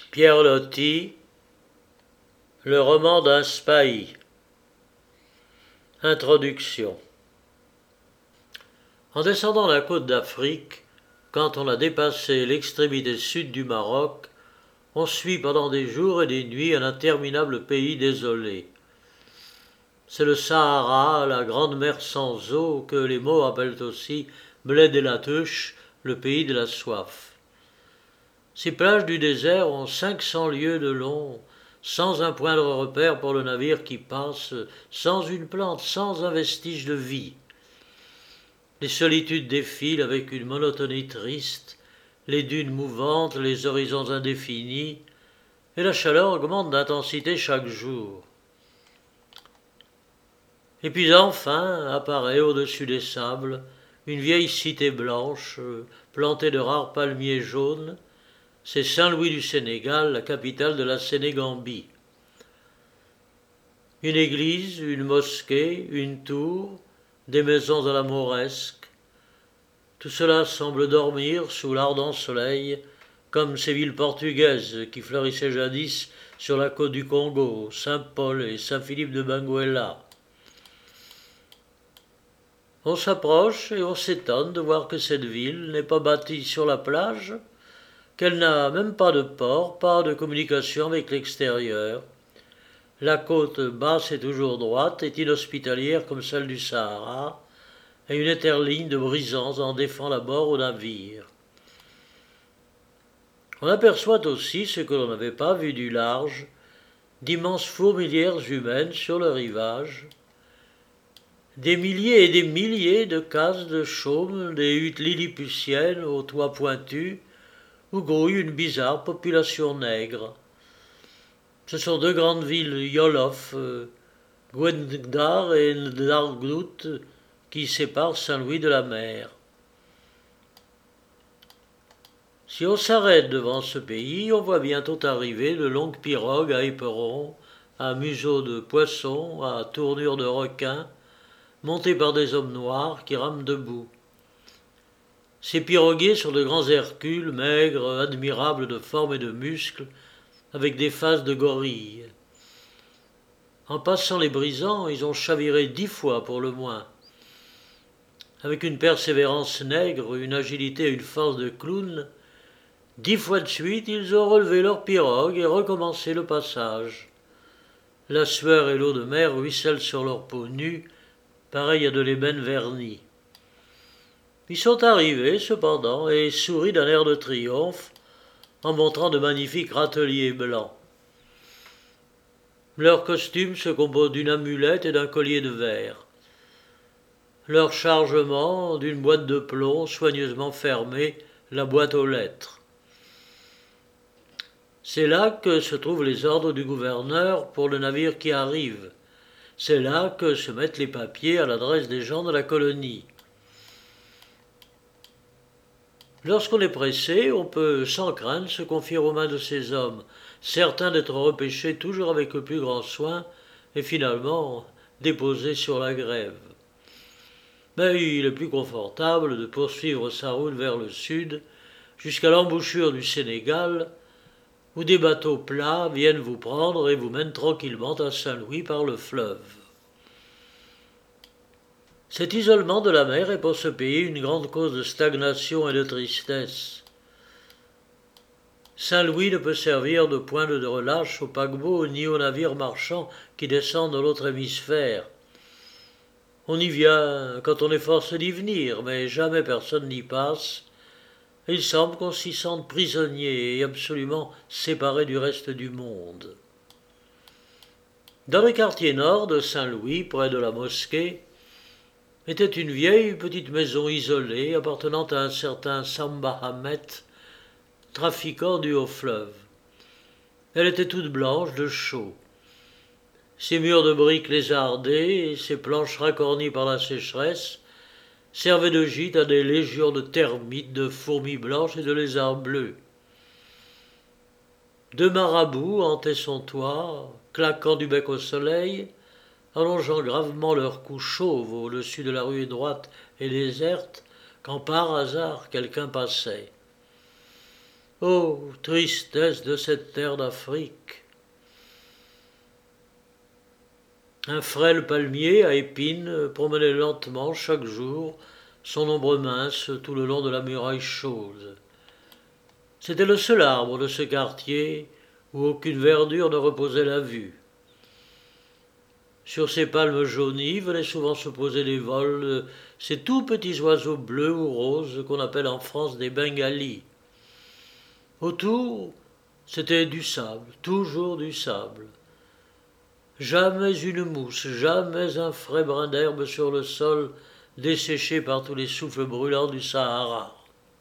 Pierre Loti, le roman d'un spahi. Introduction. En descendant la côte d'Afrique, quand on a dépassé l'extrémité sud du Maroc, on suit pendant des jours et des nuits un interminable pays désolé. C'est le Sahara, la grande mer sans eau, que les mots appellent aussi Bled el Atouch, le pays de la soif. Ces plages du désert ont 500 lieues de long, sans un point de repère pour le navire qui passe, sans une plante, sans un vestige de vie. Les solitudes défilent avec une monotonie triste, les dunes mouvantes, les horizons indéfinis, et la chaleur augmente d'intensité chaque jour. Et puis enfin apparaît au-dessus des sables une vieille cité blanche, plantée de rares palmiers jaunes. C'est Saint-Louis du Sénégal, la capitale de la Sénégambie. Une église, une mosquée, une tour, des maisons à la mauresque. Tout cela semble dormir sous l'ardent soleil, comme ces villes portugaises qui fleurissaient jadis sur la côte du Congo, Saint-Paul et Saint-Philippe de Benguela. On s'approche et on s'étonne de voir que cette ville n'est pas bâtie sur la plage, qu'elle n'a même pas de port, pas de communication avec l'extérieur. La côte basse et toujours droite est inhospitalière comme celle du Sahara, et une interligne de brisants en défend l'abord aux navires. On aperçoit aussi ce que l'on n'avait pas vu du large, d'immenses fourmilières humaines sur le rivage, des milliers et des milliers de cases de chaume, des huttes lilliputiennes aux toits pointus, où grouille une bizarre population nègre. Ce sont deux grandes villes Yolof, Gwendar et Ndargout, qui séparent Saint-Louis de la mer. Si on s'arrête devant ce pays, on voit bientôt arriver de longues pirogues à éperons, à museaux de poissons, à tournures de requins, montées par des hommes noirs qui rament debout. Ces piroguiers sont de grands Hercules, maigres, admirables de forme et de muscles, avec des faces de gorilles. En passant les brisants, ils ont chaviré 10 fois pour le moins. Avec une persévérance nègre, une agilité et une force de clown, 10 fois de suite, ils ont relevé leur pirogue et recommencé le passage. La sueur et l'eau de mer ruissellent sur leur peau nue, pareille à de l'ébène verni. Ils sont arrivés, cependant, et sourient d'un air de triomphe, en montrant de magnifiques râteliers blancs. Leur costume se compose d'une amulette et d'un collier de verre. Leur chargement, d'une boîte de plomb soigneusement fermée, la boîte aux lettres. C'est là que se trouvent les ordres du gouverneur pour le navire qui arrive. C'est là que se mettent les papiers à l'adresse des gens de la colonie. Lorsqu'on est pressé, on peut sans crainte se confier aux mains de ces hommes, certains d'être repêchés toujours avec le plus grand soin et finalement déposés sur la grève. Mais il est plus confortable de poursuivre sa route vers le sud, jusqu'à l'embouchure du Sénégal, où des bateaux plats viennent vous prendre et vous mènent tranquillement à Saint-Louis par le fleuve. Cet isolement de la mer est pour ce pays une grande cause de stagnation et de tristesse. Saint-Louis ne peut servir de point de relâche aux paquebots ni aux navires marchands qui descendent de l'autre hémisphère. On y vient quand on est forcé d'y venir, mais jamais personne n'y passe. Et il semble qu'on s'y sente prisonnier et absolument séparé du reste du monde. Dans le quartier nord de Saint-Louis, près de la mosquée, était une vieille petite maison isolée appartenant à un certain Samba Hamet, trafiquant du Haut-Fleuve. Elle était toute blanche de chaux. Ses murs de briques lézardés et ses planches racornies par la sécheresse servaient de gîte à des légions de termites, de fourmis blanches et de lézards bleus. Deux marabouts hantaient son toit, claquant du bec au soleil, allongeant gravement leur cou chauve au-dessus de la rue droite et déserte, quand par hasard quelqu'un passait. Ô tristesse de cette terre d'Afrique! Un frêle palmier à épines promenait lentement chaque jour son ombre mince tout le long de la muraille chaude. C'était le seul arbre de ce quartier où aucune verdure ne reposait la vue. Sur ces palmes jaunies venaient souvent se poser des vols de ces tout petits oiseaux bleus ou roses qu'on appelle en France des bengalis. Autour, c'était du sable, toujours du sable. Jamais une mousse, jamais un frais brin d'herbe sur le sol desséché par tous les souffles brûlants du Sahara.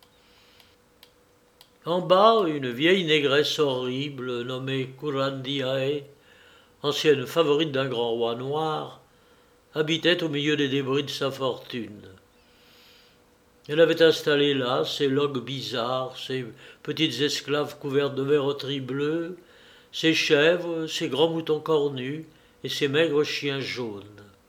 En bas, une vieille négresse horrible nommée Kurandiae, ancienne favorite d'un grand roi noir, habitait au milieu des débris de sa fortune. Elle avait installé là ses logs bizarres, ses petites esclaves couvertes de verroteries bleues, ses chèvres, ses grands moutons cornus et ses maigres chiens jaunes.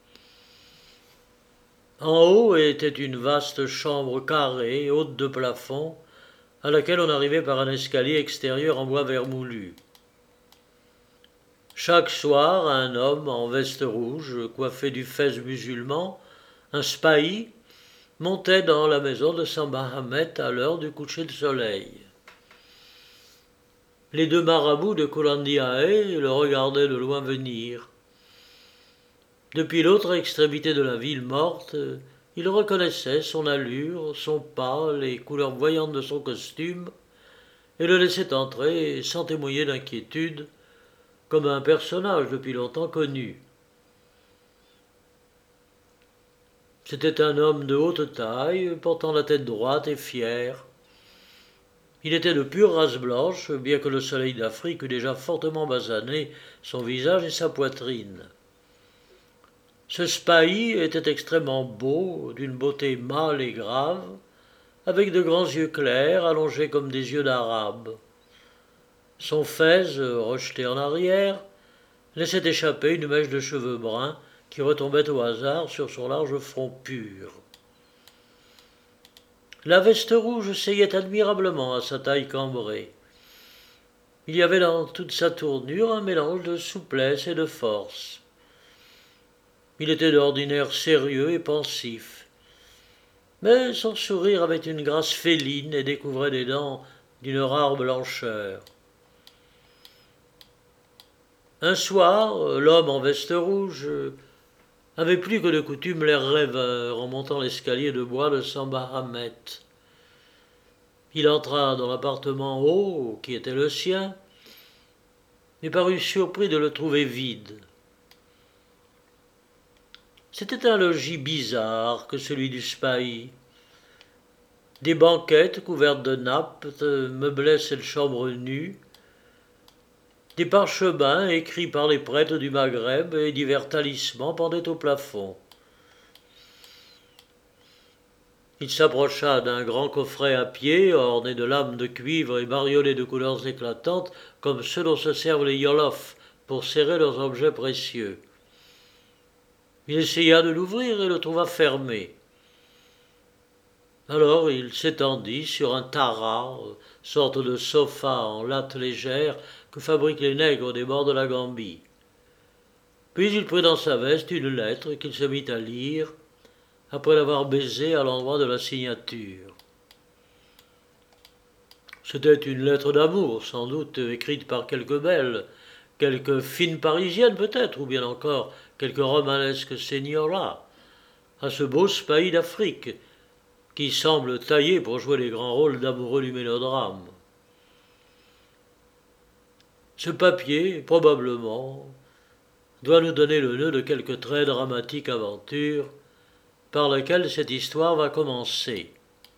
En haut était une vaste chambre carrée, haute de plafond, à laquelle on arrivait par un escalier extérieur en bois vermoulu. Chaque soir, un homme en veste rouge, coiffé du fez musulman, un spahi, montait dans la maison de Samba-Hamet à l'heure du coucher de soleil. Les deux marabouts de Kulandiae le regardaient de loin venir. Depuis l'autre extrémité de la ville morte, il reconnaissait son allure, son pas, les couleurs voyantes de son costume, et le laissait entrer sans témoigner d'inquiétude, comme un personnage depuis longtemps connu. C'était un homme de haute taille, portant la tête droite et fière. Il était de pure race blanche, bien que le soleil d'Afrique eût déjà fortement basané son visage et sa poitrine. Ce spahi était extrêmement beau, d'une beauté mâle et grave, avec de grands yeux clairs, allongés comme des yeux d'arabe. Son fez, rejeté en arrière, laissait échapper une mèche de cheveux bruns qui retombait au hasard sur son large front pur. La veste rouge seyait admirablement à sa taille cambrée. Il y avait dans toute sa tournure un mélange de souplesse et de force. Il était d'ordinaire sérieux et pensif, mais son sourire avait une grâce féline et découvrait des dents d'une rare blancheur. Un soir, l'homme en veste rouge avait plus que de coutume l'air rêveur en montant l'escalier de bois de Samba-Hamet. Il entra dans l'appartement haut, qui était le sien, mais parut surpris de le trouver vide. C'était un logis bizarre que celui du spahi. Des banquettes couvertes de nappes meublaient cette chambre nue. Des parchemins écrits par les prêtres du Maghreb et divers talismans pendaient au plafond. Il s'approcha d'un grand coffret à pied, orné de lames de cuivre et bariolé de couleurs éclatantes, comme ceux dont se servent les Yolofs pour serrer leurs objets précieux. Il essaya de l'ouvrir et le trouva fermé. Alors il s'étendit sur un tara, sorte de sofa en latte légère que fabriquent les nègres des bords de la Gambie. Puis il prit dans sa veste une lettre qu'il se mit à lire, après l'avoir baisée à l'endroit de la signature. C'était une lettre d'amour, sans doute écrite par quelque belle, quelque fine parisienne peut-être, ou bien encore quelque romanesque señora, à ce beau spahi d'Afrique, qui semble taillé pour jouer les grands rôles d'amoureux du mélodrame. Ce papier, probablement, doit nous donner le nœud de quelque très dramatique aventure par laquelle cette histoire va commencer.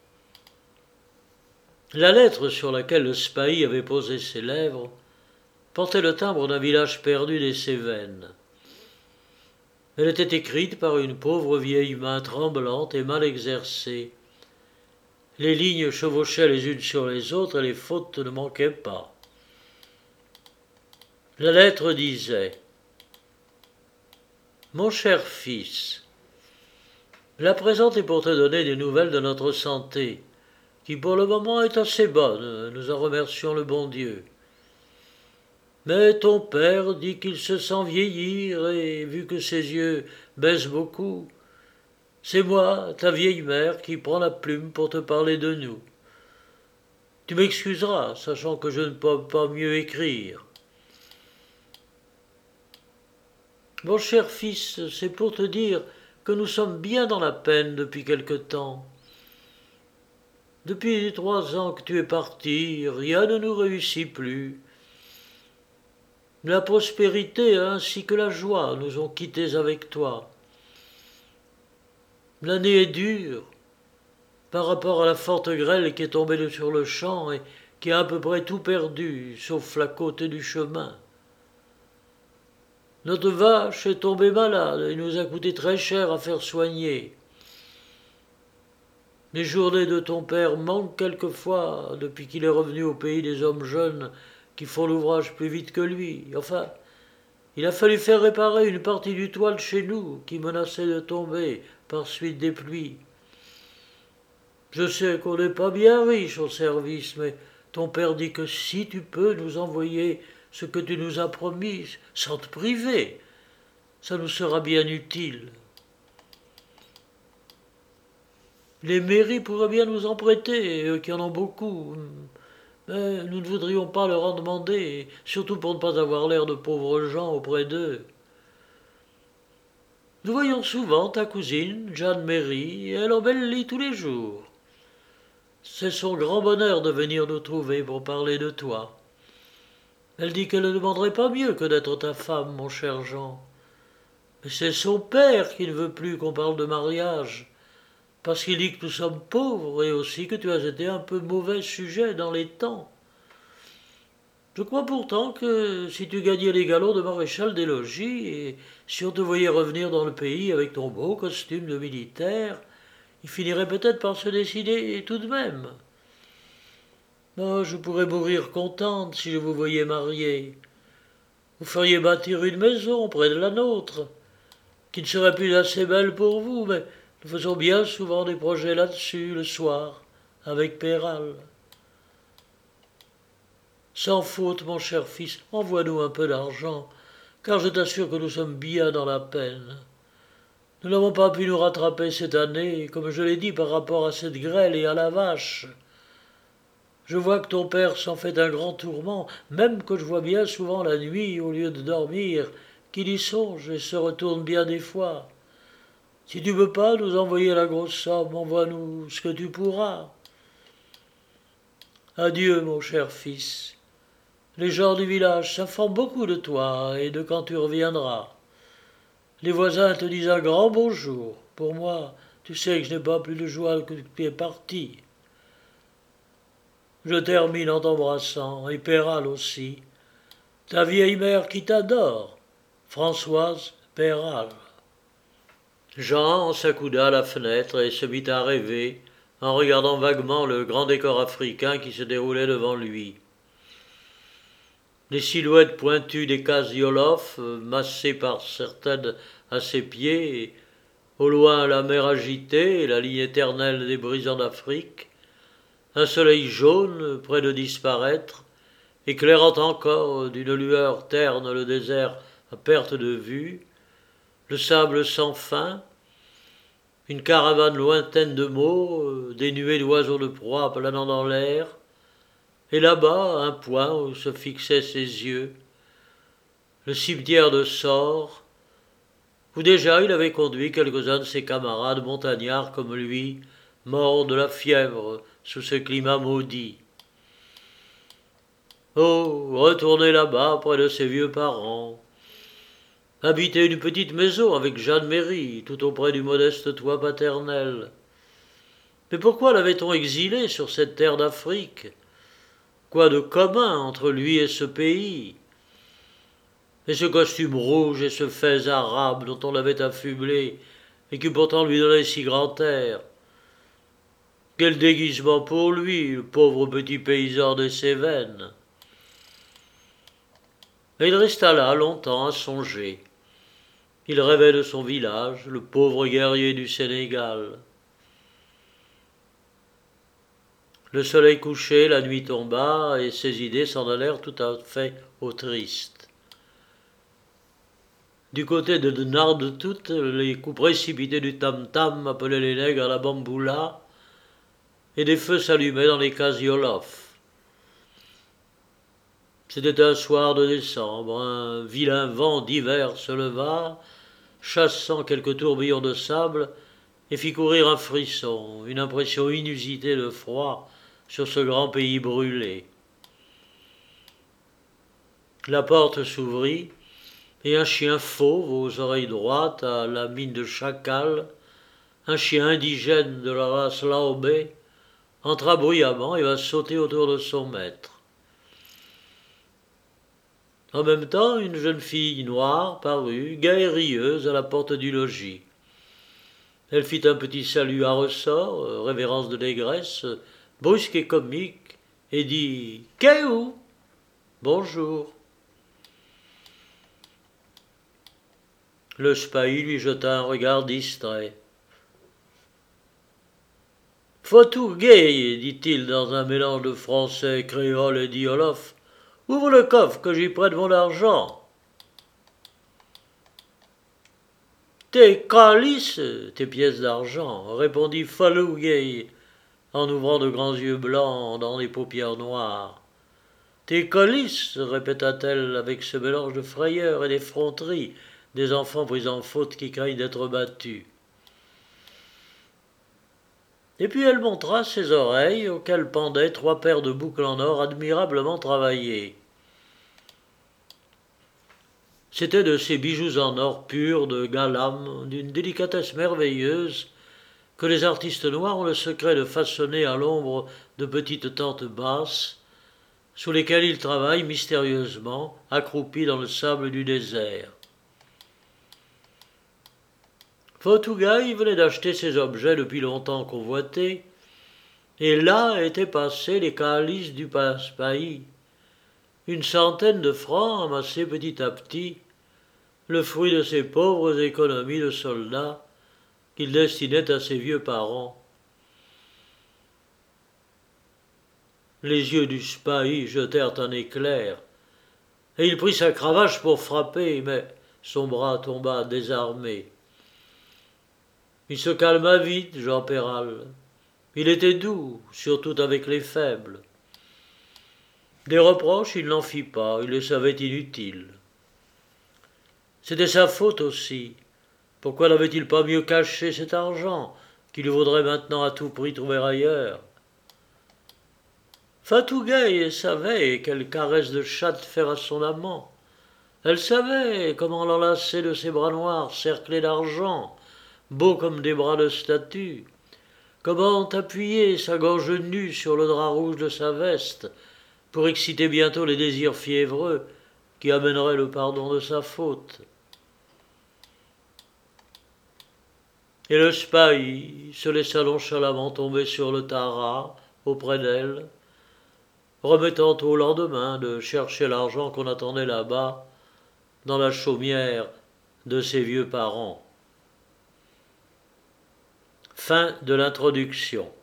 La lettre sur laquelle le spahi avait posé ses lèvres portait le timbre d'un village perdu des Cévennes. Elle était écrite par une pauvre vieille main tremblante et mal exercée. Les lignes chevauchaient les unes sur les autres et les fautes ne manquaient pas. La lettre disait : « Mon cher fils, la présente est pour te donner des nouvelles de notre santé, qui pour le moment est assez bonne, nous en remercions le bon Dieu. Mais ton père dit qu'il se sent vieillir, et vu que ses yeux baissent beaucoup, c'est moi, ta vieille mère, qui prends la plume pour te parler de nous. Tu m'excuseras, sachant que je ne peux pas mieux écrire. Mon cher fils, c'est pour te dire que nous sommes bien dans la peine depuis quelque temps. Depuis les 3 ans que tu es parti, rien ne nous réussit plus. La prospérité ainsi que la joie nous ont quittés avec toi. L'année est dure par rapport à la forte grêle qui est tombée sur le champ et qui a à peu près tout perdu, sauf la côte du chemin. Notre vache est tombée malade et nous a coûté très cher à faire soigner. Les journées de ton père manquent quelquefois depuis qu'il est revenu au pays des hommes jeunes qui font l'ouvrage plus vite que lui. Enfin, il a fallu faire réparer une partie du toit de chez nous qui menaçait de tomber par suite des pluies. Je sais qu'on n'est pas bien riche au service, mais ton père dit que si tu peux nous envoyer ce que tu nous as promis, sans te priver, ça nous sera bien utile. Les mairies pourraient bien nous en prêter, eux qui en ont beaucoup. Mais nous ne voudrions pas leur en demander, surtout pour ne pas avoir l'air de pauvres gens auprès d'eux. Nous voyons souvent ta cousine, Jeanne Méry, et elle embellit tous les jours. C'est son grand bonheur de venir nous trouver pour parler de toi. Elle dit qu'elle ne demanderait pas mieux que d'être ta femme, mon cher Jean. Mais c'est son père qui ne veut plus qu'on parle de mariage, parce qu'il dit que nous sommes pauvres et aussi que tu as été un peu mauvais sujet dans les temps. Je crois pourtant que si tu gagnais les galons de maréchal des logis et si on te voyait revenir dans le pays avec ton beau costume de militaire, il finirait peut-être par se décider tout de même. Oh, je pourrais mourir contente si je vous voyais mariés. Vous feriez bâtir une maison près de la nôtre, qui ne serait plus assez belle pour vous, mais nous faisons bien souvent des projets là-dessus le soir, avec Péral. Sans faute, mon cher fils, envoie-nous un peu d'argent, car je t'assure que nous sommes bien dans la peine. Nous n'avons pas pu nous rattraper cette année, comme je l'ai dit, par rapport à cette grêle et à la vache. Je vois que ton père s'en fait un grand tourment, même que je vois bien souvent la nuit, au lieu de dormir, qu'il y songe et se retourne bien des fois. Si tu veux pas nous envoyer la grosse somme, envoie-nous ce que tu pourras. Adieu, mon cher fils. Les gens du village s'informent beaucoup de toi et de quand tu reviendras. Les voisins te disent un grand bonjour. Pour moi, tu sais que je n'ai pas plus de joie que tu es parti. Je termine en t'embrassant, et Péral aussi. Ta vieille mère qui t'adore, Françoise Péral. Jean s'accouda à la fenêtre et se mit à rêver, en regardant vaguement le grand décor africain qui se déroulait devant lui. Les silhouettes pointues des cases Yolof, massées par certaines à ses pieds, et au loin la mer agitée et la ligne éternelle des brisants d'Afrique, un soleil jaune près de disparaître, éclairant encore d'une lueur terne le désert à perte de vue, le sable sans fin, une caravane lointaine de mots, des nuées d'oiseaux de proie planant dans l'air, et là-bas un point où se fixaient ses yeux, le cimetière de Sort, où déjà il avait conduit quelques-uns de ses camarades montagnards comme lui, morts de la fièvre sous ce climat maudit. Oh, retourner là-bas près de ses vieux parents, habiter une petite maison avec Jeanne Méry, tout auprès du modeste toit paternel. Mais pourquoi l'avait-on exilé sur cette terre d'Afrique? Quoi de commun entre lui et ce pays? Et ce costume rouge et ce fez arabe dont on l'avait affublé et qui pourtant lui donnait si grand air. Quel déguisement pour lui, le pauvre petit paysan des Cévennes. Et il resta là longtemps à songer. Il rêvait de son village, le pauvre guerrier du Sénégal. Le soleil couchait, la nuit tomba, et ses idées s'en allèrent tout à fait au triste. Du côté de Nardetout, les coups précipités du tam-tam appelaient les nègres à la bamboula, et des feux s'allumaient dans les casiolos. C'était un soir de décembre, un vilain vent d'hiver se leva, chassant quelques tourbillons de sable, et fit courir un frisson, une impression inusitée de froid sur ce grand pays brûlé. La porte s'ouvrit, et un chien fauve aux oreilles droites, à la mine de chacal, un chien indigène de la race Laobé, entra bruyamment et va sauter autour de son maître. En même temps, une jeune fille noire parut, gaie et rieuse, à la porte du logis. Elle fit un petit salut à ressort, révérence de négresse, brusque et comique, et dit « Qu'est-où » ? Bonjour. Le spahi lui jeta un regard distrait. Fatou Gueye, dit-il dans un mélange de français, créole et d'Iolof, ouvre le coffre que j'y prête mon argent. Tes calices, tes pièces d'argent, répondit Fatou Gueye en ouvrant de grands yeux blancs dans les paupières noires. Tes calices, répéta-t-elle avec ce mélange de frayeur et d'effronterie des enfants pris en faute qui craignent d'être battus. Et puis elle montra ses oreilles auxquelles pendaient 3 paires de boucles en or admirablement travaillées. C'étaient de ces bijoux en or pur de Galam, d'une délicatesse merveilleuse, que les artistes noirs ont le secret de façonner à l'ombre de petites tentes basses, sous lesquelles ils travaillent mystérieusement, accroupis dans le sable du désert. Fotougaï venait d'acheter ces objets depuis longtemps convoités, et là étaient passés les calices du passe-pays, une centaine de francs amassés petit à petit, le fruit de ses pauvres économies de soldats qu'il destinait à ses vieux parents. Les yeux du spahi jetèrent un éclair, et il prit sa cravache pour frapper, mais son bras tomba désarmé. Il se calma vite, Jean Péral. Il était doux, surtout avec les faibles. Des reproches, il n'en fit pas, il les savait inutiles. C'était sa faute aussi. Pourquoi n'avait-il pas mieux caché cet argent, qu'il lui vaudrait maintenant à tout prix trouver ailleurs ? Fatou Gueye savait quelle caresse de chatte faire à son amant. Elle savait comment l'enlacer de ses bras noirs cerclés d'argent, beaux comme des bras de statue, comment appuyer sa gorge nue sur le drap rouge de sa veste pour exciter bientôt les désirs fiévreux qui amèneraient le pardon de sa faute. Et le spahi se laissa nonchalamment tomber sur le tara auprès d'elle, remettant au lendemain de chercher l'argent qu'on attendait là-bas, dans la chaumière de ses vieux parents. Fin de l'introduction.